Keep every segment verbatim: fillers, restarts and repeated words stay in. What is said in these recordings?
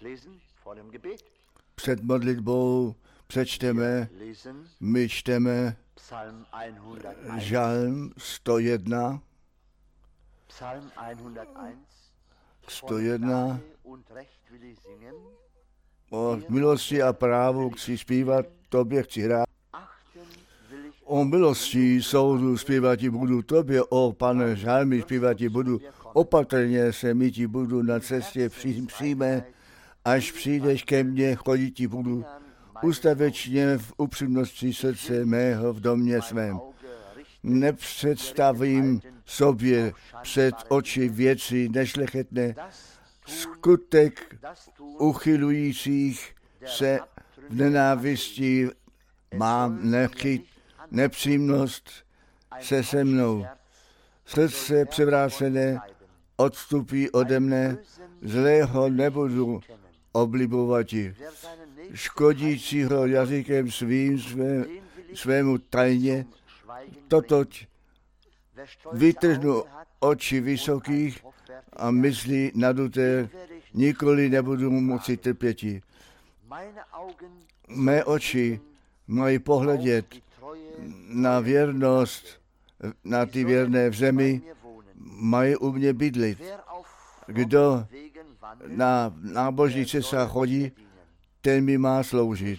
Před modlitbou přečteme, my čteme Žalm sto jedna, sto jedna, o milosti a právu chci zpívat, tobě chci hrát. O milosti soudu zpívat ti budu tobě, o pane žalmy zpívat ti budu, opatrně se mi ti budu na cestě přijme, až přijdeš ke mně, chodit ti budu, ustavečně v upřímnosti srdce mého v domě svém. Nepředstavím sobě před oči věci nešlechetné, skutek uchylujících se v nenávisti mám nechyt, nepřímnost se se mnou. Srdce převrácené odstupí ode mne, zlého nebudu oblibovati. Škodícího jazykem svým své, svému tajně, totoť vytrhnu oči vysokých a mysli naduté, nikoli nebudu moci trpěti. Mé oči mají pohledět na věrnost, na ty věrné v zemi, mají u mě bydlit. Kdo na nábožní cestách chodí, ten mi má sloužit.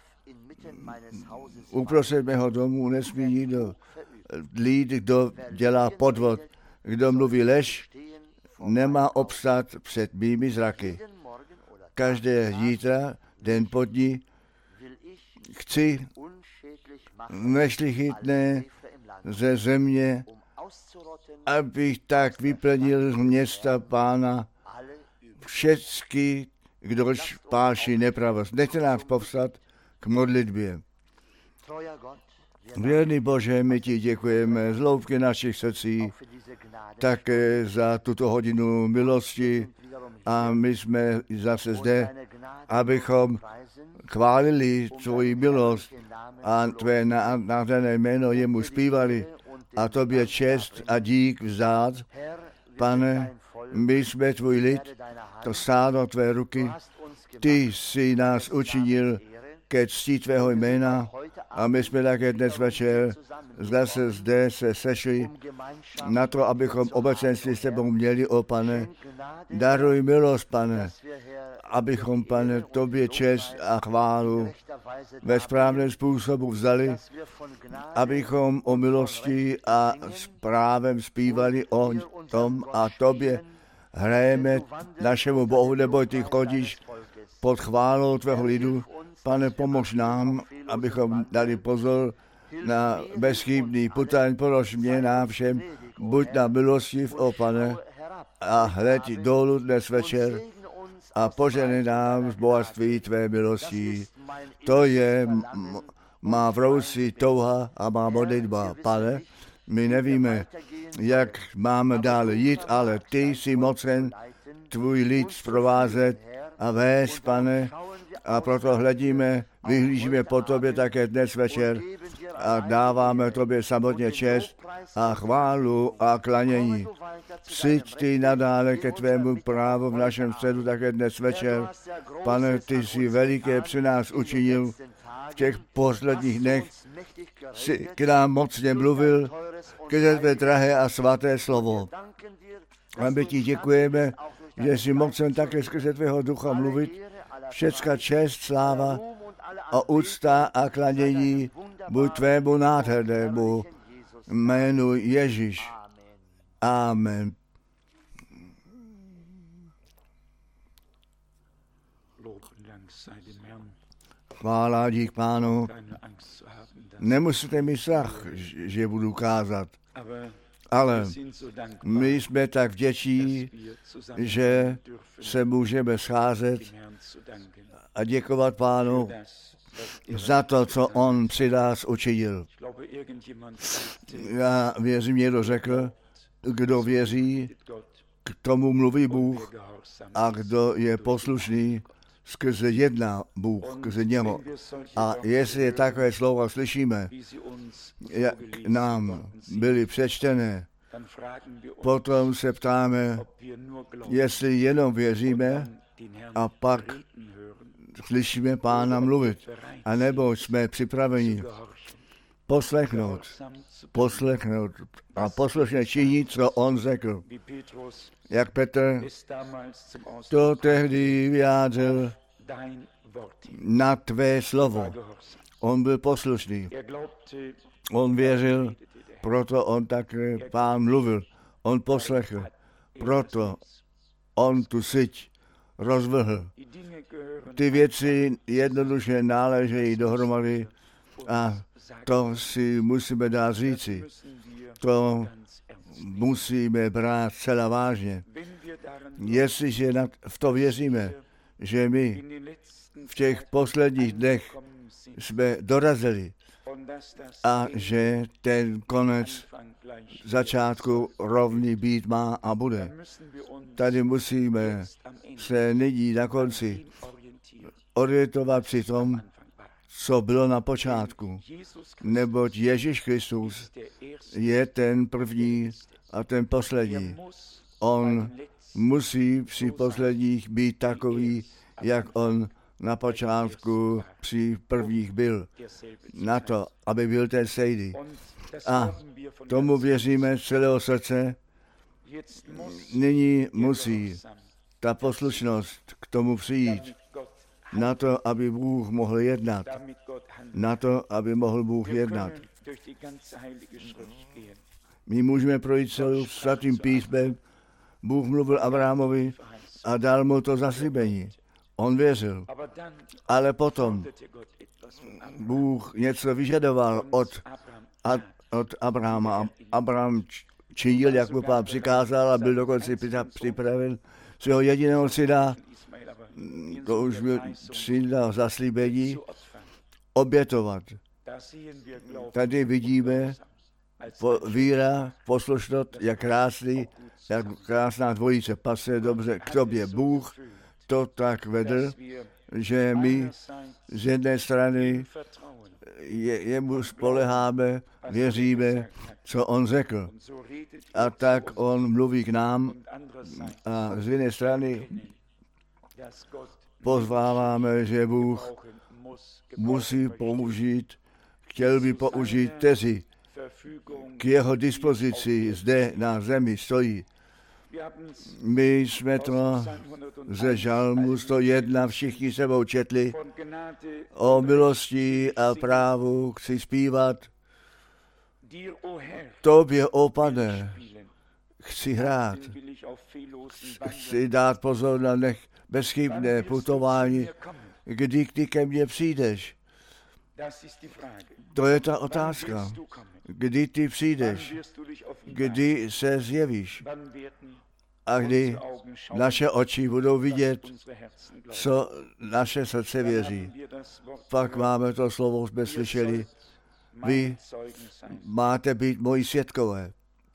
Uprostřed mého domu nesmí nikdo lít, kdo dělá podvod. Kdo mluví lež, nemá obstát před mými zraky. Každé zítra, den po dní, chci nešlichytné ze země, abych tak vyplnil z města Pána všecky, kdož páší nepravost. Nechte nás povstat k modlitbě. Věrný Bože, my ti děkujeme z hloubky našich srdcí také za tuto hodinu milosti a my jsme zase zde, abychom chválili tvoji milost a tvé nádherné jméno jemu zpívali a tobě čest a dík vzdát. Pane, my jsme tvůj lid, to stádo tvé ruky, ty jsi nás učinil ke cti tvého jména a my jsme také dnes večer zase zde se sešli na to, abychom obecenství s tebou měli, o Pane. Daruj milost, Pane, abychom, Pane, tobě čest a chválu ve správném způsobu vzali, abychom o milosti a s právem zpívali o tom a tobě hrajeme našemu Bohu, nebo ty chodíš pod chválou tvého lidu. Pane, pomož nám, abychom dali pozor na bezchybný putain, polož mě nám všem, buď na milostiv, o Pane, a hled dolů dnes večer a poženej nám z bohatství tvé milosti. To je m- má vroucí touha a má modlitba. Pane, my nevíme, jak máme dále jít, ale ty jsi mocen tvůj lid zprovázet a vést, Pane, a proto hledíme, vyhlížíme po tobě také dnes večer a dáváme tobě samotně čest a chválu a klanění. Přijď ty nadále ke tvému právu v našem středu také dnes večer. Pane, ty jsi veliké při nás učinil. V těch posledních dnech jsi k nám mocně mluvil, ke tvé drahé a svaté slovo. A my ti děkujeme, že jsi mocen také skrze tvého ducha mluvit. Všecka čest, sláva a úcta a klanění buď tvému nádhernému jménu Ježíš. Amen. Chvála dík Pánu. Nemusíte mít strach, že budu kázat, ale my jsme tak vděční, že se můžeme scházet a děkovat Pánu za to, co on při nás učinil. Já věřím, někdo řekl, kdo věří, k tomu mluví Bůh a kdo je poslušný, skrze jedná Bůh, skrze něho. A jestli takové slova slyšíme, jak nám byly přečtené, potom se ptáme, jestli jenom věříme, a pak slyšíme Pána mluvit. A nebo jsme připraveni poslechnout, poslechnout a poslušně činit, co on řekl. Jak Petr to tehdy vyjádřil na tvé slovo. On byl poslušný. On věřil, proto on tak Pán mluvil. On poslechl, proto on tu syť rozvrhl. Ty věci jednoduše náležejí dohromady a to si musíme dát říci. To musíme brát celá vážně. Jestliže v to věříme, že my v těch posledních dnech jsme dorazili a že ten konec začátku rovný být má a bude. Tady musíme se nyní na konci orientovat při tom, co bylo na počátku. Neboť Ježíš Kristus je ten první a ten poslední. On musí při posledních být takový, jak on na počátku při prvních byl. Na to, aby byl ten stejný. A tomu věříme z celého srdce. Nyní musí ta poslušnost k tomu přijít. Na to, aby Bůh mohl jednat. Na to, aby mohl Bůh jednat. My můžeme projít celou svatým písmem. Bůh mluvil Abrahamovi a dal mu to zaslíbení. On věřil. Ale potom Bůh něco vyžadoval od, od Abrahama. Abraham činil, jak mu Pán přikázal a byl dokonce připraven svého jediného syna, to už byl syn na zaslíbení, obětovat. Tady vidíme po, víra, poslušnost, jak krásný, jak krásná dvojice pasuje dobře k tobě. Bůh to tak vedl, že my z jedné strany je, jemu spoleháme, věříme, co on řekl. A tak on mluví k nám a z jedné strany pozváváme, že Bůh musí použít, chtěl by použít, kteří k jeho dispozici zde na zemi stojí. My jsme to ze Žalmu sto jedna všichni sebou četli. O milosti a právu chci zpívat. Tobě, o Pane, chci hrát. Chci dát pozor na nech bezchybné putování, kdy ty ke mně přijdeš. To je ta otázka. Kdy ty přijdeš, kdy se zjevíš a kdy naše oči budou vidět, co naše srdce věří. Pak máme to slovo, jsme slyšeli, vy máte být moji svědkové.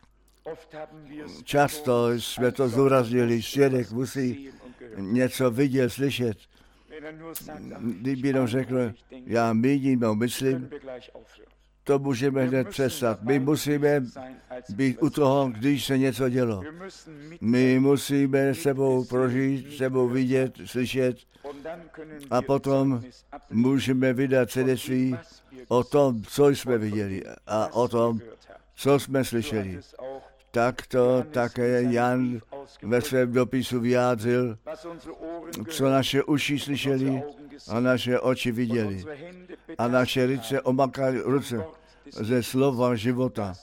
Často jsme to zdůraznili, svědek musí něco vidět, slyšet. Kdyby jenom řekl, já míním, no myslím, to můžeme hned přestat. My musíme být u toho, když se něco dělo. My musíme sebou prožít, sebou vidět, slyšet a potom můžeme vydat svědectví o tom, co jsme viděli a o tom, co jsme slyšeli. Tak to také Jan ve svém dopisu vyjádřil, co naše uši slyšeli a naše oči viděli a naše ruce omakaly ruce ze slova života.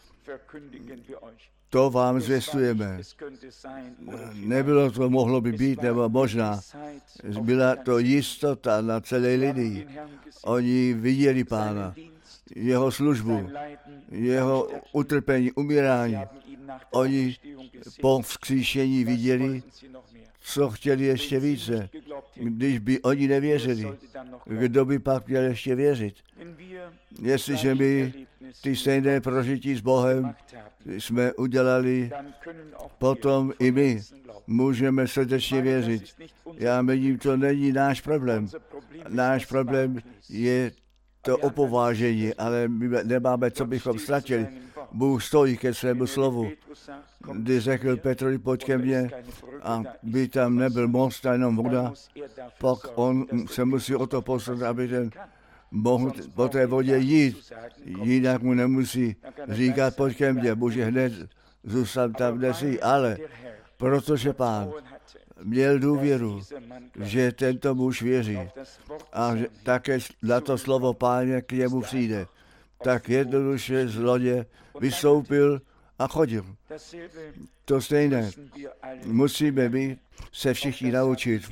To vám zvěstujeme. Nebylo to, mohlo by být, nebo možná. Byla to jistota na celé lidí. Oni viděli Pána, jeho službu, jeho utrpení, umírání. Oni po vzkříšení viděli, co chtěli ještě více. Když by oni nevěřili, kdo by pak měl ještě věřit? Jestliže my ty stejné prožití s Bohem jsme udělali, potom i my můžeme srdečně věřit. Já myslím, to není náš problém. Náš problém je to opovážení, ale my nemáme, co bychom ztratili. Bůh stojí ke svému slovu. Kdy řekl Petrovi, pojď ke mně, a by tam nebyl most a jenom voda, pak on se musí o to postarat, aby ten mohl po té vodě jít. Jinak mu nemusí říkat, pojď ke mně, může hned zůstat tam, kde jsi, ale protože Pán měl důvěru, že tento muž věří a že také na to slovo Páně k němu přijde, tak jednoduše z lodě vystoupil a chodil. To stejné musíme my se všichni naučit.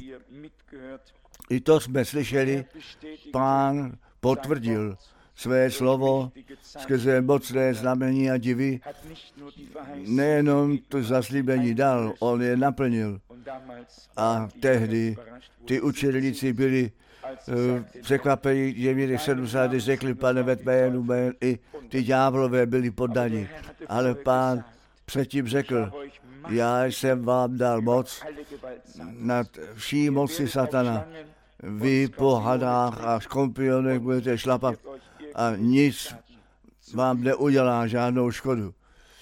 I to jsme slyšeli, Pán potvrdil své slovo skrze mocné znamení a divy. Nejenom to zaslíbení dal, on je naplnil. A tehdy ty učedníci byli uh, překvapení, že měli sedmdesát, když řekli, pane, ve tvé jménu jmén, i ty ďáblové byli poddaní. Ale Pán předtím řekl, já jsem vám dal moc nad vší moci satana. Vy po hadách a škorpionech budete šlapat a nic vám neudělá žádnou škodu.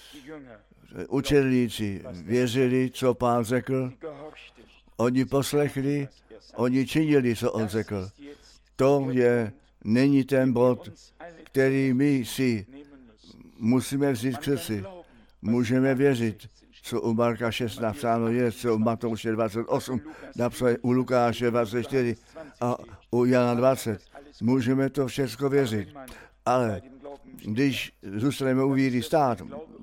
Učedníci věřili, co Pán řekl, oni poslechli, oni činili, co on řekl. To je, není ten bod, který my si musíme vzít k srdci. Můžeme věřit, co u Marka šest napsáno je, co u Matouše dvacet osm napsáno, u Lukáše dvacet čtyři a u Jana dvacet. Můžeme to všechno věřit. Ale když zůstaneme u víry stát,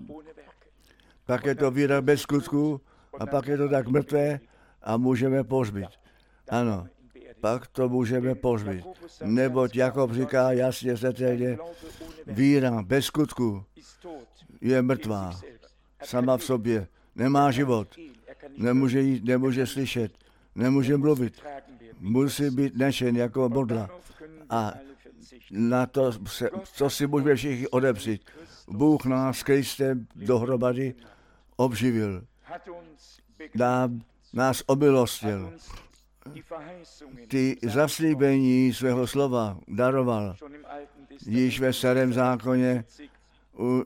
pak je to víra bez skutků a pak je to tak mrtvé a můžeme pohřbít. Ano, pak to můžeme pohřbít. Neboť Jakob říká jasně zřetelně, víra bez skutků je mrtvá. Sama v sobě. Nemá život. Nemůže jít, nemůže slyšet. Nemůže mluvit. Musí být nešen jako modla. A na to, se, co si můžeme všichni odepřít. Bůh nás s Kristem dohromady obživil. Nám, nás omilostil. Ty zaslíbení svého slova daroval. Již ve starém zákoně u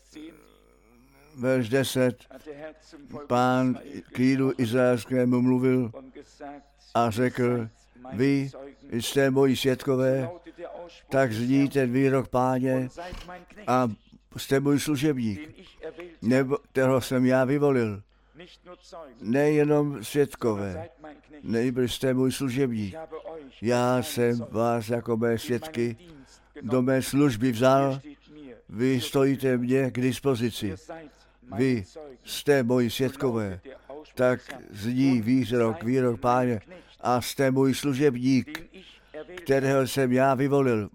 verš deset Pán k lidu izraelskému mluvil a řekl, vy jste moji svědkové, tak zní ten výrok Páně a jste můj služebník, nebo kterého jsem já vyvolil. Nejenom svědkové, nejbrž jste můj služebník. Já jsem vás jako mé svědky do mé služby vzal, vy stojíte mně k dispozici. Vy jste moji svědkové, tak zní výrok, výrok Páně a jste můj služebník, kterého jsem já vyvolil.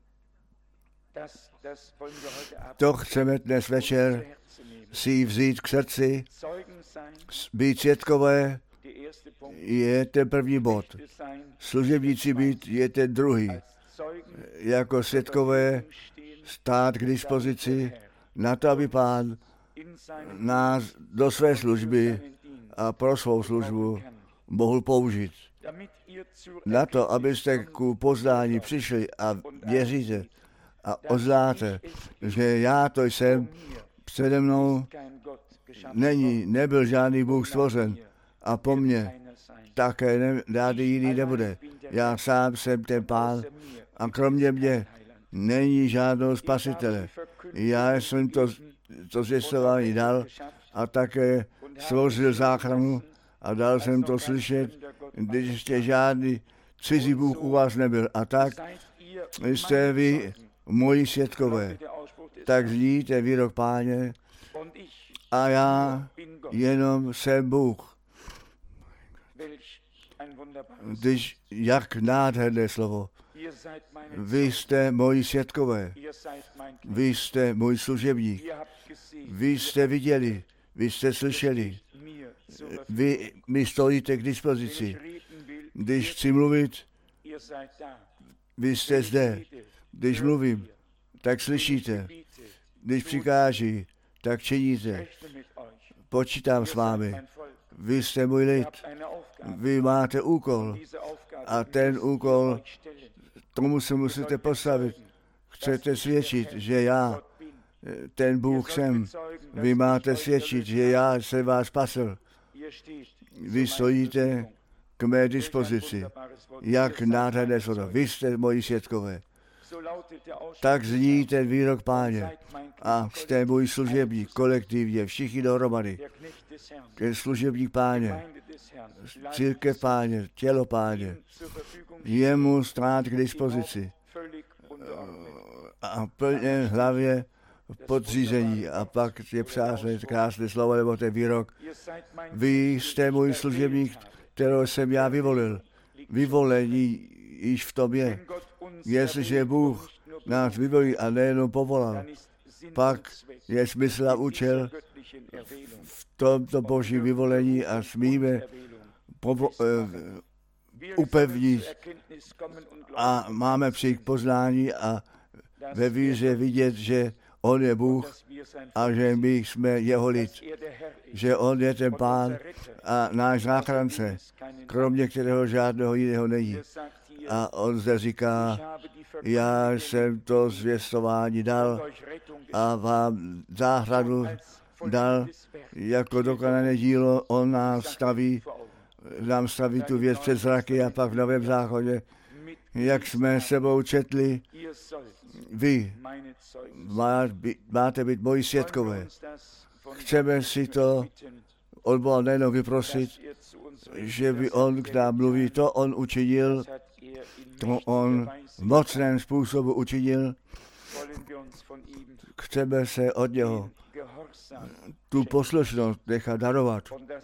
To chceme dnes večer si vzít k srdci. Být svědkové je ten první bod. Služebníci být je ten druhý. Jako svědkové stát k dispozici na to, aby Pán nás do své služby a pro svou službu mohl použít. Na to, abyste ku poznání přišli a věříte a oznáte, že já to jsem, přede mnou není, nebyl žádný Bůh stvořen a po mně také ne, žádný jiný nebude. Já sám jsem ten Pán a kromě mě není žádného spasitele. Já jsem to, to zvěstování dal a také stvořil záchranu a dal jsem to slyšet, když ještě žádný cizí Bůh u vás nebyl. A tak jste vy moji svědkové. Tak zní ten výrok Páně a já jenom jsem Bůh. Když jak nádherné slovo. Vy jste moji svědkové. Vy jste můj služebník. Vy jste viděli. Vy jste slyšeli. Vy mi stojíte k dispozici. Když chci mluvit, vy jste zde. Když mluvím, tak slyšíte. Když přikáží, tak činíte. Počítám s vámi. Vy jste můj lid. Vy máte úkol. A ten úkol, tomu se musíte postavit. Chcete svědčit, že já ten Bůh jsem. Vy máte svědčit, že já jsem vás spasl. Vy stojíte k mé dispozici. Jak nádherné slovo. Vy jste moji svědkové. Tak zní ten výrok Páně. A jste můj služebník, kolektivně, všichni dohromady. Ten služebník Páně, církev Páně, tělo Páně, jemu stát k dispozici. A plně hlavě podřízení. A pak je přásné, krásné slovo, nebo ten výrok. Vy jste můj služebník, kterého jsem já vyvolil. Vyvolení již v tobě. Jestliže Bůh nás vyvolí a nejenom povolal, pak je smysl a účel v tomto božím vyvolení a smíme povo- uh, upevnit a máme přijít k poznání a ve víře vidět, že on je Bůh a že my jsme jeho lid, že on je ten Pán a náš záchrance, kromě kterého žádného jiného není. A on zde říká, já jsem to zvěstování dal a vám záhradu dal jako dokonané dílo. On nás staví, nám staví tu věc před zraky a pak v Novém zákoně, jak jsme sebou četli, vy máte být moji svědkové. Chceme si to od Boha nejenom vyprosit, že by on k nám mluví, to on učinil, to on v mocném způsobu učinil. Chceme se od něho tu poslušnost nechat darovat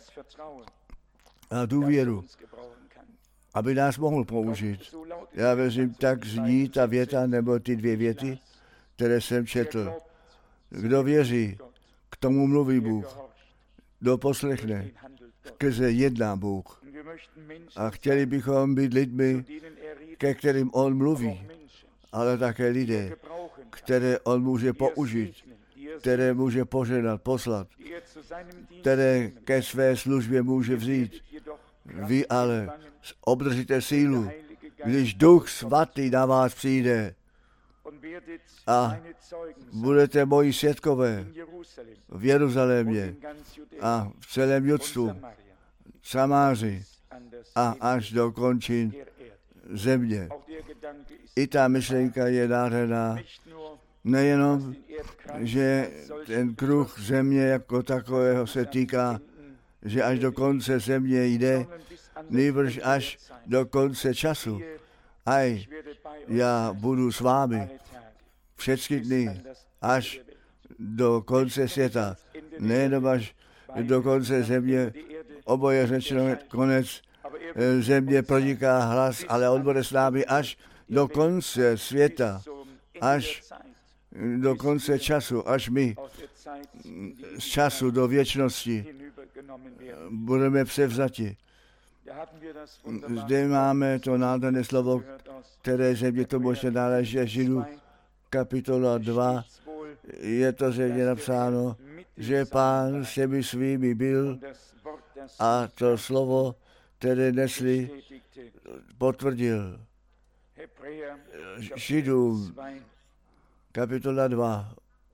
a důvěru, aby nás mohl použít. Já věřím, tak zní ta věta, nebo ty dvě věty, které jsem četl. Kdo věří, k tomu mluví Bůh. Kdo poslechne, skrze jedná Bůh. A chtěli bychom být lidmi, ke kterým on mluví, ale také lidé, které on může použít, které může požehnat, poslat, které ke své službě může vzít. Vy ale obdržíte sílu, když Duch Svatý na vás přijde a budete moji svědkové v Jeruzalémě a v celém Judsku, Samáři a až do končin země. I ta myšlenka je nádherná. Nejenom, že ten kruh země jako takového se týká, že až do konce země jde, nýbrž až do konce času. Aj, já budu s vámi všechny dny, až do konce světa. Nejenom až do konce země, oboje řečeno konec země proniká hlas, ale on bude s námi až do konce světa, až do konce času, až my z času do věčnosti budeme převzati. Zde máme to nádherné slovo, které země to možná náleží Židů, kapitola dva, je to země napsáno, že Pán s těmi svými byl a to slovo, které nesli, potvrdil. Židům, kapitola dva,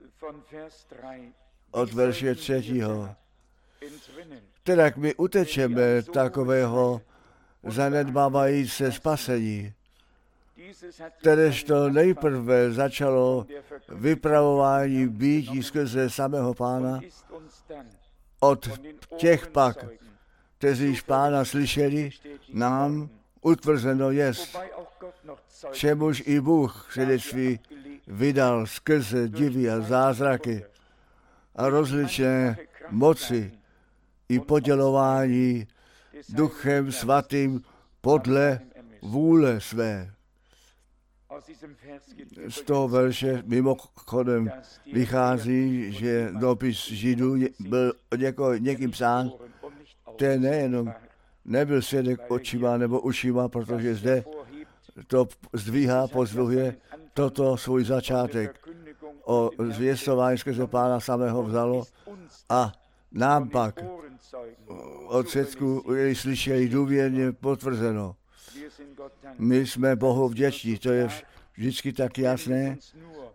od verše třetího. Teda my utečeme takového zanedbávající spasení, kteréžto nejprve začalo vypravování býtí skrze samého Pána, od těch pak, kteříž Pána slyšeli, nám utvrzeno jest, čemuž i Bůh svědectví vydal skrze divy a zázraky a rozličné moci i podělování Duchem Svatým podle vůle své. Z toho verše mimochodem vychází, že dopis Židů byl něko, někým psán, ten nejenom nebyl svědek očima nebo ušima, protože zde to zdvíhá, pozdvihuje toto svůj začátek. O zvěstování skrze Pána samého vzalo a nám pak od svědků, kteří slyšeli, důvěrně potvrzeno. My jsme Bohu vděční, to je vždycky tak jasné,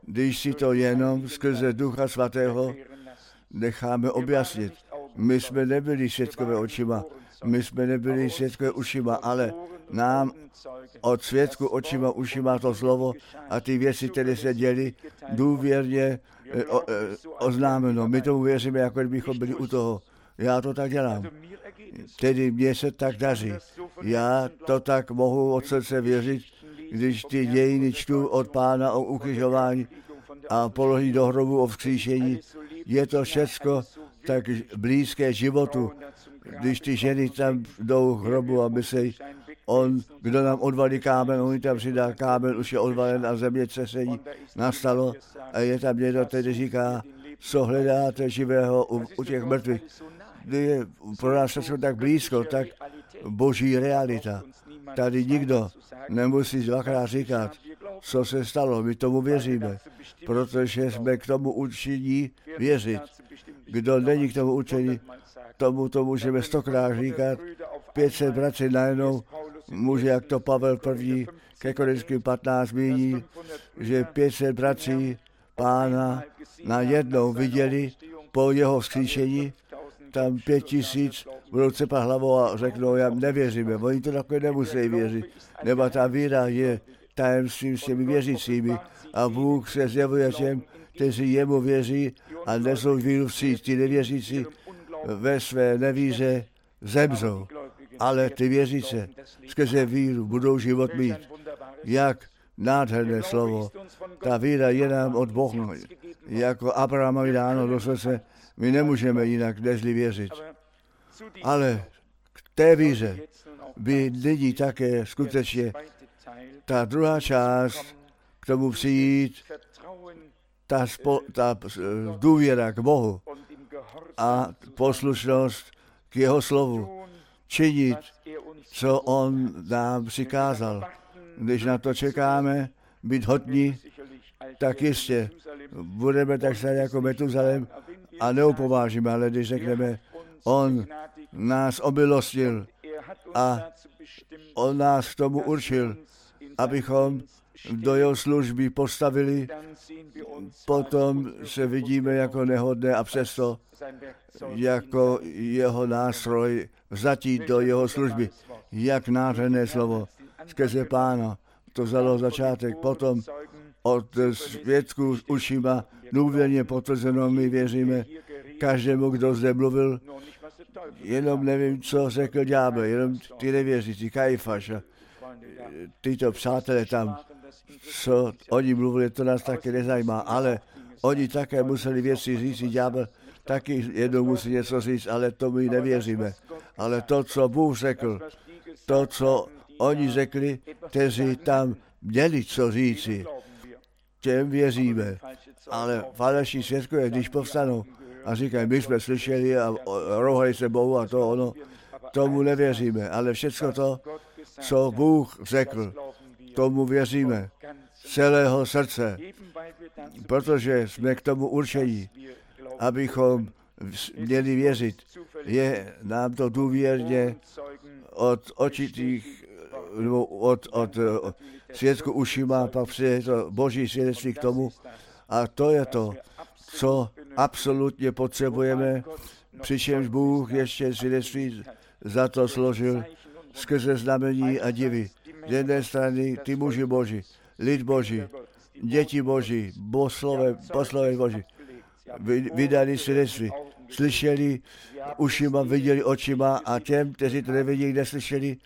když si to jenom skrze Ducha Svatého necháme objasnit. My jsme nebyli svědkové očima, my jsme nebyli svědkové ušima, ale nám od svědku očima ušima to slovo a ty věci, které se děly, důvěrně o, oznámeno. My tomu věříme, jako kdybychom byli u toho. Já to tak dělám. Tedy mně se tak daří. Já to tak mohu od srdce věřit, když ty dějiny čtu od Pána o ukřižování a položení do hrobu o vzkříšení. Je to všecko tak blízké životu, když ty ženy tam jdou k hrobu a myslí, on, kdo nám odvalí kámen, on tam přidá kámen, už je odvalen a země třesení nastalo a je tam někdo, který říká, co hledáte živého u, u těch mrtvých. Je pro nás všechno tak blízko, tak boží realita. Tady nikdo nemusí dvakrát říkat, co se stalo, my tomu věříme, protože jsme k tomu učení věřit. Kdo není k tomu učení, tomu to můžeme stokrát říkat, pět set bratří najednou může, jak to Pavel první ke Korinským patnáct zmíní, že pět set bratří Pána najednou viděli po jeho vzkříšení, tam pět tisíc budou cepat hlavou a řeknou, já nevěříme, oni to takové nemusí věřit, nebo ta víra je tajemstvím s těmi věřícími a Bůh se zjevuje těm, kteří jemu věří a nesou víru vstříc. Ty nevěřící ve své nevíře zemřou, ale ty věříce skrze víru budou život mít. Jak nádherné slovo. Ta víra je nám od Boha, jako Abrahamovi dáno do srdce. My nemůžeme jinak nežli věřit. Ale k té víře by nyní také skutečně ta druhá část k tomu přijít, ta, spo, ta důvěra k Bohu a poslušnost k jeho slovu. Činit, co on nám přikázal. Když na to čekáme, být hodní, tak jistě budeme tak stát jako Metuzalem a neupovážíme, ale když řekneme, on nás omilostil a on nás k tomu určil, abychom do jeho služby postavili, potom se vidíme jako nehodné a přesto jako jeho nástroj vzatí do jeho služby. Jak nádherné slovo skrze Pána. To vzalo začátek. Potom od svědků ušima důvěrně potvrzeno my věříme každému, kdo zde mluvil. Jenom nevím, co řekl ďábel, jenom ty nevěřící, Kajfaš a tyto přátelé tam, co oni mluvili, to nás taky nezajímá, ale oni také museli věci říct, ďábel taky jednou musí něco říct, ale to my nevěříme. Ale to, co Bůh řekl, to, co oni řekli, kteří tam měli co říci, těm věříme. Ale falešní svědkové, když povstanou a říkají, my jsme slyšeli a rohali se Bohu a to ono, tomu nevěříme. Ale všechno to, co Bůh řekl, tomu věříme. Celého srdce. Protože jsme k tomu určení, abychom měli věřit. Je nám to důvěrně od očitých, od, od, od svědku ušima, pak přijde to boží svědectví k tomu. A to je to, co absolutně potřebujeme, přičemž Bůh ještě svědectví za to složil skrze znamení a divy. Z jedné strany ty muži boží, lid boží, děti boží, poslové, poslové boží, vydali svědectví, slyšeli ušima, viděli očima a těm, kteří to neviděli, neslyšeli,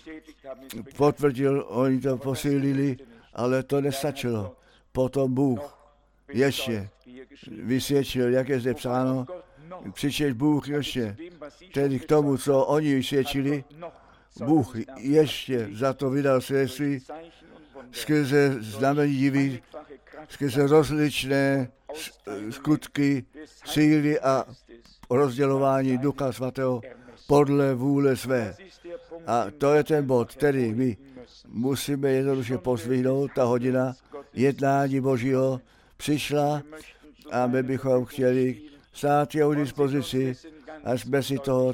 potvrdil, oni to posílili, ale to nestačilo. Potom Bůh ještě vysvědčil, jak je zde psáno, přičemž Bůh ještě, tedy k tomu, co oni vysvědčili, Bůh ještě za to vydal svědectví skrze znamení diví, skrze rozličné skutky, síly a rozdělování Ducha Svatého podle vůle své. A to je ten bod, který my musíme jednoduše pozdvihnout. Ta hodina jednání Božího přišla a my bychom chtěli stát jeho dispozici a jsme si toho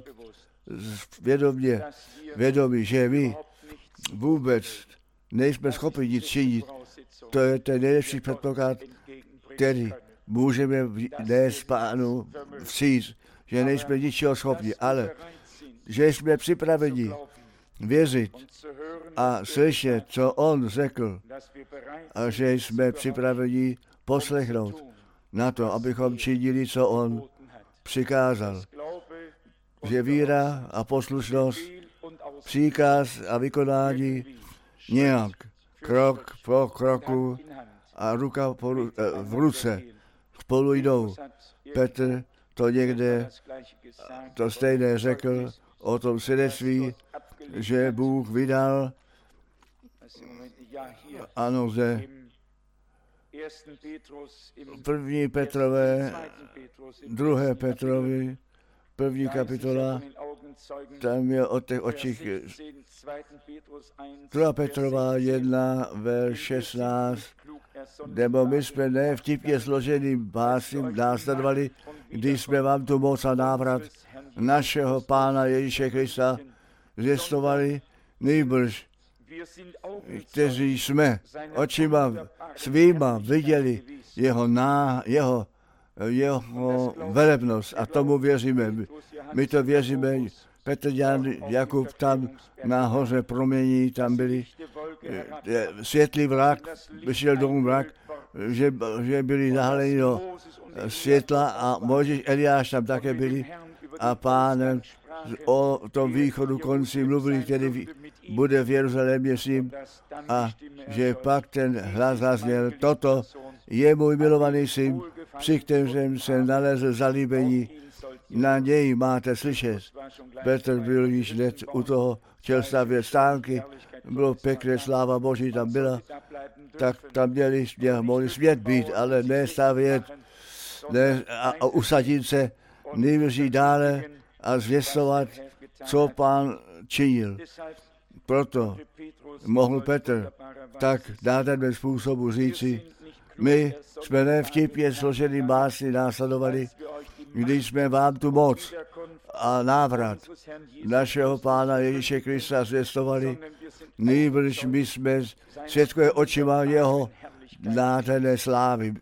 vědomě vědomí, že my vůbec nejsme schopni nic činit. To je ten nejlepší předpoklad který můžeme nést Pánu vstříc, že nejsme ničeho schopni, ale že jsme připraveni věřit a slyšet, co on řekl, a že jsme připraveni poslechnout na to, abychom činili, co on přikázal. Že víra a poslušnost, příkaz a vykonání nějak krok po kroku a ruka po, v ruce spolu jdou. Petr to někde to stejné řekl o tom svědectví, že Bůh vydal, ano, ze první Petrové, druhé Petrovi, první kapitola, tam je o těch očích. druhá Petrova jedna, verš šestnáct, nebo my jsme ne vtipně složeným básním následovali, když jsme vám tu moc a návrat našeho Pána Ježíše Krista zvěstovali, nejbrž, kteří jsme očima svýma viděli jeho, ná, jeho, jeho velebnost a tomu věříme. My to věříme. Petr, Jan, Jakub tam na hoře promění, tam byli světlý vrak, vyšel domů vrak, že, že byli zahaleni do světla a Mojžíš, Eliáš tam také byli a Pánem o tom východu konci mluvili, který bude v Jeruzalémě s ním a že pak ten hlas zazněl, toto je můj milovaný syn, při kterém se nalezl zalíbení, na něj máte slyšet. Petr byl již hned u toho, chtěl stavět stánky, bylo pěkné, sláva Boží tam byla, tak tam měli, mohli smět být, ale ne stavět, ne a, a usadit se, nejvyšší dále a zvěstovat, co Pán činil. Proto mohl Petr tak nádherným způsobu říci, my jsme ne vtipně složený básny následovali, když jsme vám tu moc a návrat našeho Pána Ježíše Krista zvěstovali, nejbrž my jsme svědkové očima jeho nádherné slávy.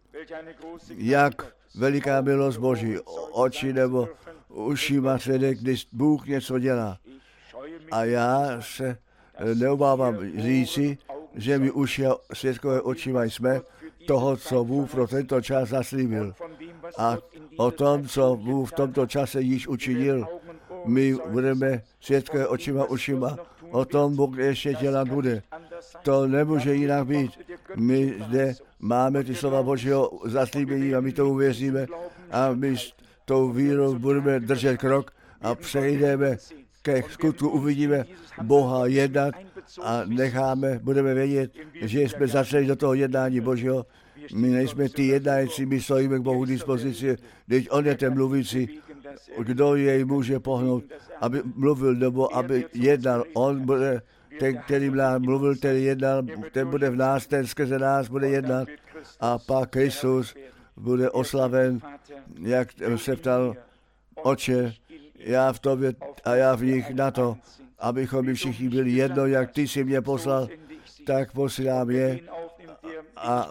Jak veliká milost Boží, oči nebo uši má svědek, když Bůh něco dělá. A já se neobávám říci, že my uši a svědkové očima jsme toho, co Bůh pro tento čas zaslíbil. A o tom, co Bůh v tomto čase již učinil, my budeme svědkové očima, ušima, o tom Bůh ještě dělat bude. To nemůže jinak být. My zde máme ty slova Božího zaslíbení a my tomu věříme a my s tou vírou budeme držet krok a přejdeme ke skutku, uvidíme Boha jednat a necháme, budeme vědět, že jsme začali do toho jednání Božího. My nejsme ty jednající, my stojíme k Bohu k dispozici, když on je ten mluvící, kdo jej může pohnout, aby mluvil nebo aby jednal. On bude ten, který nám mluvil, ten jednal, ten bude v nás, ten skrze nás bude jednat a pak Kristus bude oslaven, jak se ptal Otče, já v tobě a já v nich na to, abychom my všichni byli jedno, jak ty jsi mě poslal, tak posílám je a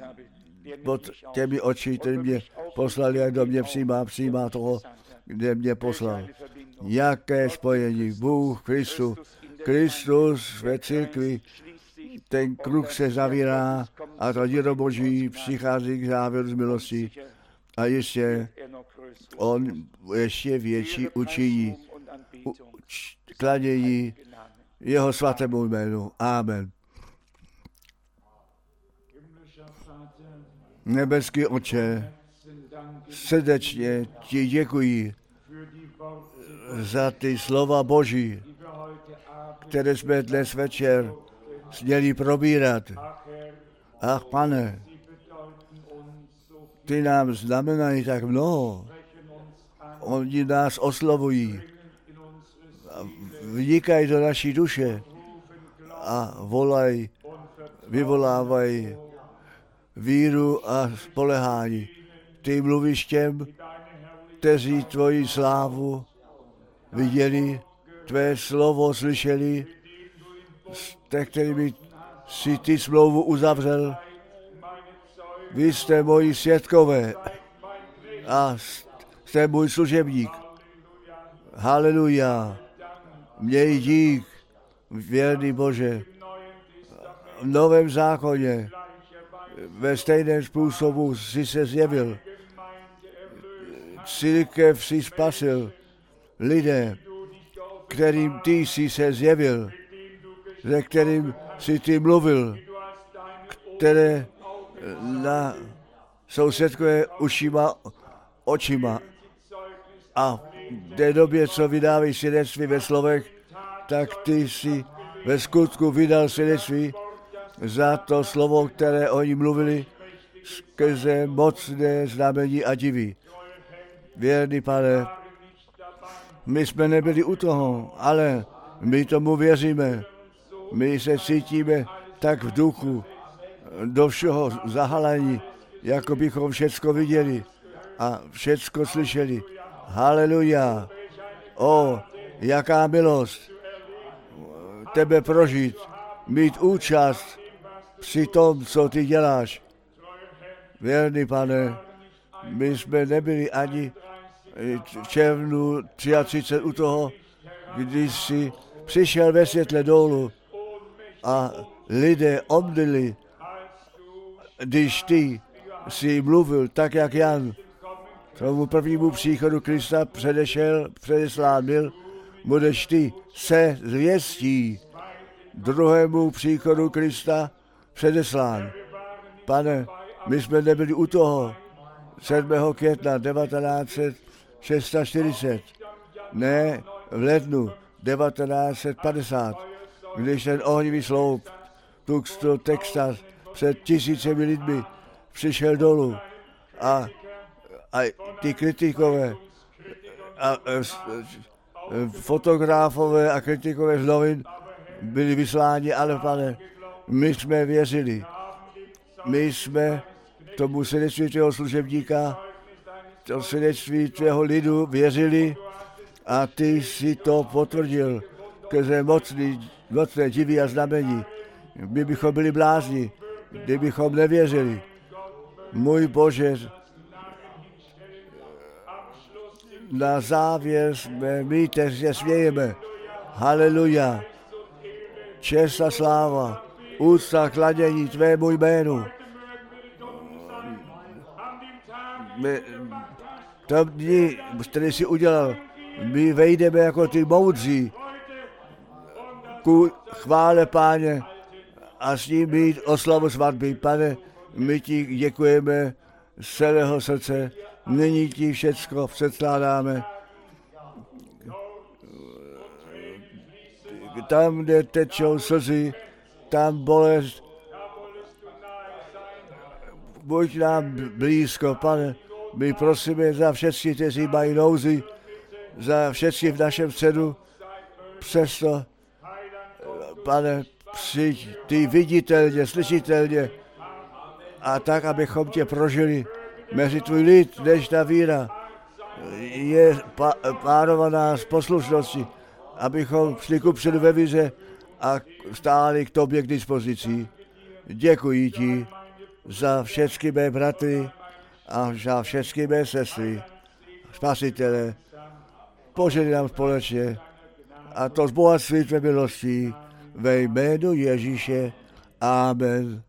pod těmi oči, který mě poslal, jak do mě přijímá, přijímá toho, kde mě poslal. Jaké spojení? Bůh, Kristus, Kristus ve církvi, ten kruh se zavírá a to dílo Boží přichází k závěru z milosti a ještě on ještě větší učiní, kladění jeho svatému jménu. Amen. Nebeský Otče, srdečně ti děkuji za ty slova Boží, které jsme dnes večer směli probírat. Ach, Pane, ty nám znamenají tak mnoho. Oni nás oslovují, vnikají do naší duše a volají, vyvolávají víru a spolehání. Ty mluvíš těm, kteří tvoji slávu viděli, tvé slovo slyšeli, s kterými si ty smlouvu uzavřel. Vy jste moji svědkové a jste můj služebník. Haleluja. Měj dík, věrný Bože. V Novém zákoně ve stejném způsobu jsi se zjevil. Církev si spasil. Lidé, kterým ty jsi se zjevil, se kterým jsi ty mluvil, které na sousedkové ušima, očima. A v té době, co vydávají svědectví ve slovech, tak ty jsi ve skutku vydal svědectví za to slovo, které oni mluvili, skrze mocné znamení a divy. Věrný Pane, my jsme nebyli u toho, ale my tomu věříme. My se cítíme tak v duchu, do všeho zahalení, jako bychom všecko viděli a všecko slyšeli. Haleluja. O, jaká milost tebe prožít, mít účast při tom, co ty děláš. Věrný Pane, my jsme nebyli ani v červnu třicet tři u toho, když jsi přišel ve světle dolů a lidé omdlili, když ty jsi mluvil tak, jak Jan tomu prvnímu příchodu Krista předešel, předeslán byl, budeš ty se zvěstí druhému příchodu Krista předeslán. Pane, my jsme nebyli u toho sedmého května devatenáct set čtyřicet šest, ne v lednu devatenáct set padesát, když ten ohnivý sloup Tuxtl, Texas, před tisícemi lidmi přišel dolů a, a ty kritikové a, a, fotografové a kritikové z novin byli vysláni, ale Pane, my jsme věřili. My jsme tomu svědectví tvého služebníka, to svědectví tvého lidu věřili a ty si to potvrdil, skrze mocný, mocné divy a znamení. My bychom byli blázni, kdybychom nevěřili. Můj Bože, na závěr jsme my, kteří se smějeme. Haleluja. Čest a sláva, úcta, klanění tvému jménu. My, tam dní, který jsi udělal, my vejdeme jako ty moudří ku chvále Páně a s ním být oslavu svatby. Pane, my ti děkujeme z celého srdce, nyní ti všecko předkládáme. Tam, kde tečou slzy, tam bolest, buď nám blízko, Pane, my prosíme za všechny, kteří mají nouzi, za všechny v našem středu, přesto, Pane, přijď ty viditelně, slyšitelně a tak, abychom tě prožili mezi tvůj lid, než ta víra je pánovaná z poslušnosti, abychom šli kupředu ve víře a stáli k tobě k dispozici. Děkuji ti za všechny mé bratry a za všechny mé sestry, spasitele, požehnej nám společně a to z bohatství tvé milosti ve jménu Ježíše. Amen.